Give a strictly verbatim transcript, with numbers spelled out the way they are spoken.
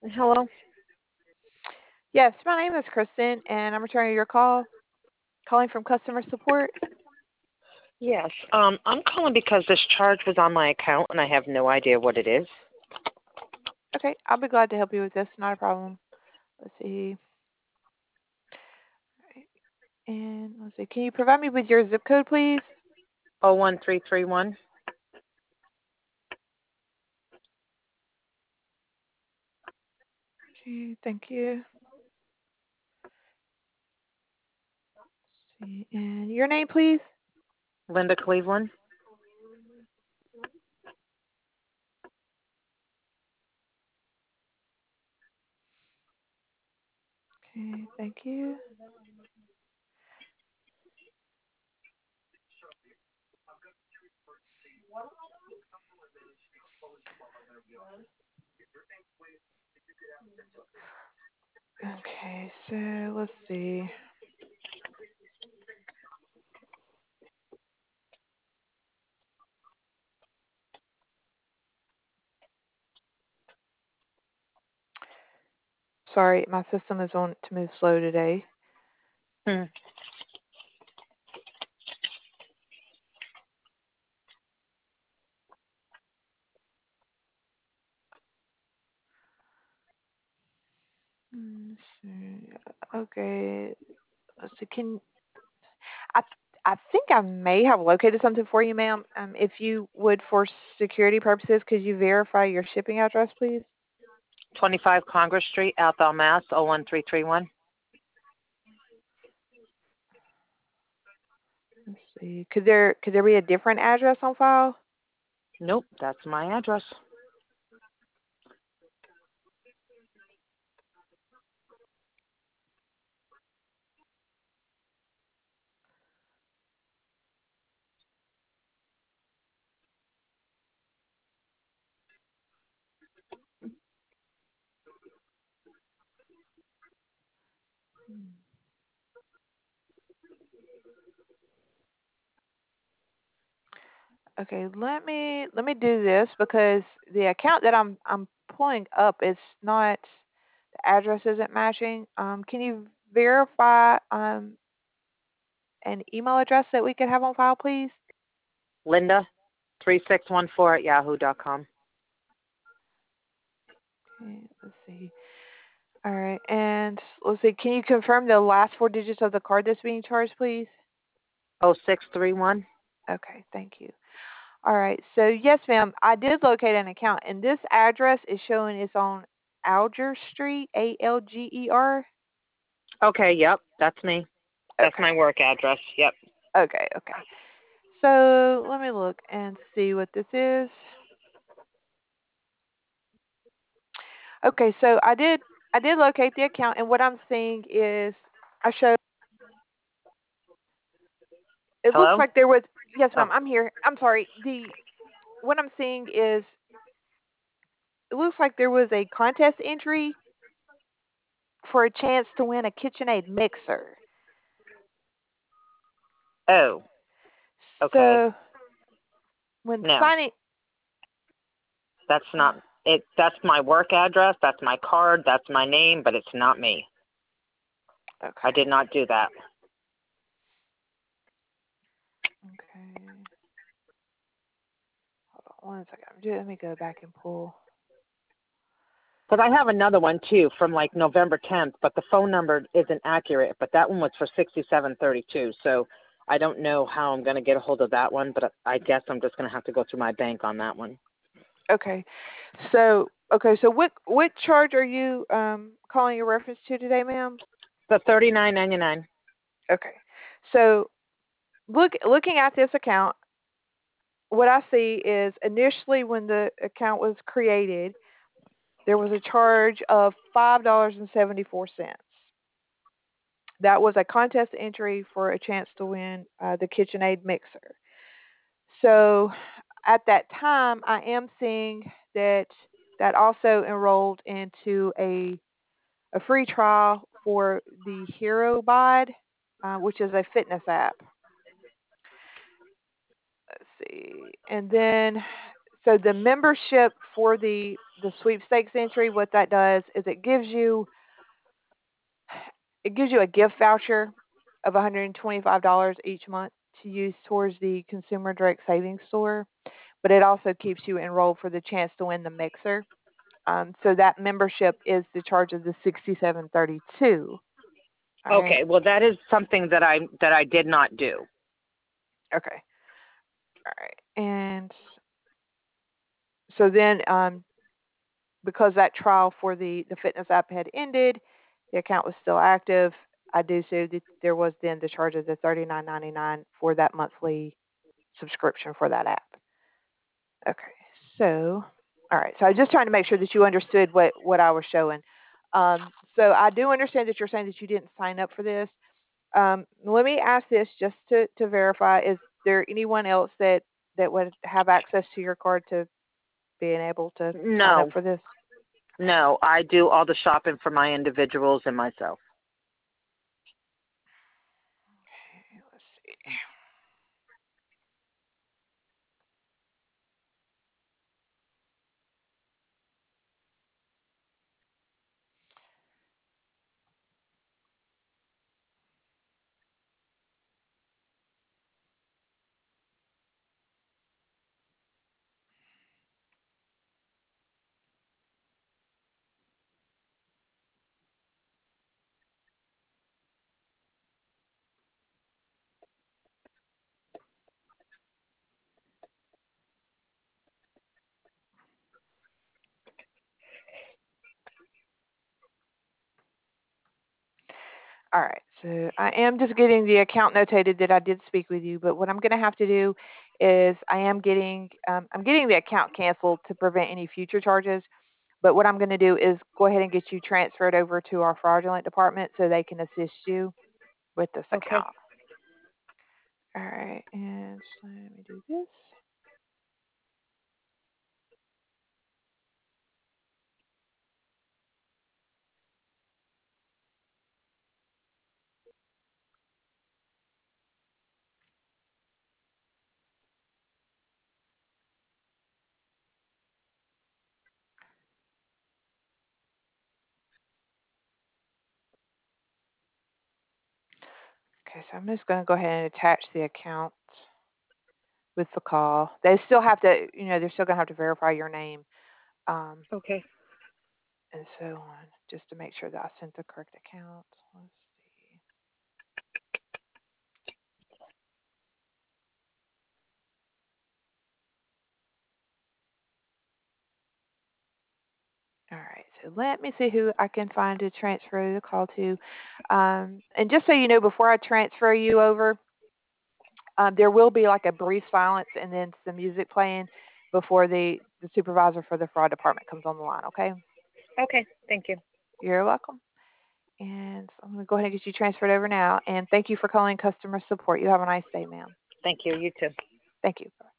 Hello? Yes, my name is Kristen, and I'm returning your call, calling from customer support. Yes. Um, I'm calling because this charge was on my account and I have no idea what it is. Okay, I'll be glad to help you with this. Not a problem. Let's see. And let's see. Can you provide me with your zip code, please? Oh one three three one. Okay, thank you. Let's see. And your name, please? Linda Cleveland. Okay, thank you. Okay, so let's see. Sorry, my system is on to move slow today. Hmm. Let's see. Okay, let's see. Can I I think I may have located something for you, ma'am. Um, if you would, for security purposes, could you verify your shipping address, please? twenty-five Congress Street, Athol, Mass. Oh one three three one. Let's see. Could there could there be a different address on file? Nope, that's my address. Hmm. Okay, let me let me do this because the account that I'm I'm pulling up is not the address isn't matching. Um, can you verify um an email address that we could have on file, please? Linda three six one four at yahoo dot com. Okay, let's see. All right, and let's see. Can you confirm the last four digits of the card that's being charged, please? Oh six three one. Okay, thank you. All right, so yes, ma'am, I did locate an account, and this address is showing it's on Alger Street, A L G E R. Okay, yep, that's me. That's Okay, my work address. Yep. okay, okay. So let me look and see what this is. Okay, so I did I did locate the account, and what I'm seeing is I showed. It looks Hello? like there was. Yes, Oh. ma'am, I'm here. I'm sorry. The what I'm seeing is it looks like there was a contest entry for a chance to win a KitchenAid mixer. Oh, okay. So when No. signing, That's not it. That's my work address. That's my card. That's my name, but it's not me. I okay, did not do that. okay, hold on one second. Just let me go back and pull. Because I have another one too from like November tenth, but the phone number isn't accurate. But that one was for sixty-seven thirty-two. So I don't know how I'm going to get a hold of that one, but I guess I'm just going to have to go through my bank on that one. Okay, so okay, so what what charge are you um calling your reference to today, ma'am? The thirty-nine ninety-nine. Okay, so look looking at this account, what I see is initially when the account was created, there was a charge of five dollars and seventy four cents. That was a contest entry for a chance to win uh, the KitchenAid mixer. So at that time, I am seeing that that also enrolled into a a free trial for the Hero Bod, uh, which is a fitness app. Let's see, and then so the membership for the the sweepstakes entry, what that does is it gives you it gives you a gift voucher of one hundred twenty-five dollars each month to use towards the Consumer Direct Savings Store, but it also keeps you enrolled for the chance to win the mixer. Um, so that membership is the charge of the sixty-seven thirty-two. All Okay, right. well that is something that I that I did not do. Okay. All right. And so then, um, because that trial for the the fitness app had ended, the account was still active. I do see that there was then the charge of the thirty-nine ninety-nine for that monthly subscription for that app. Okay. So, all right. So I was just trying to make sure that you understood what what I was showing. Um, so I do understand that you're saying that you didn't sign up for this. Um, let me ask this just to, to verify: is there anyone else that that would have access to your card to being able to sign up No, for this? no, I do all the shopping for my individuals and myself. Okay, let's see. All right. So I am just getting the account notated that I did speak with you, but what I'm going to have to do is I am getting um, I'm getting the account canceled to prevent any future charges. But what I'm going to do is go ahead and get you transferred over to our fraudulent department so they can assist you with this Okay. account. All right. And so let me do this. Okay. So I'm just going to go ahead and attach the account with the call. They still have to, you know, they're still going to have to verify your name. Um, Okay. and so on, just to make sure that I sent the correct account. Let's see. All right, so let me see who I can find to transfer the call to. Um, and just so you know, before I transfer you over, um, there will be like a brief silence and then some music playing before the, the supervisor for the fraud department comes on the line, okay? Okay. Thank you. You're welcome. And so I'm going to go ahead and get you transferred over now. And thank you for calling customer support. You have a nice day, ma'am. Thank you. You too. Thank you.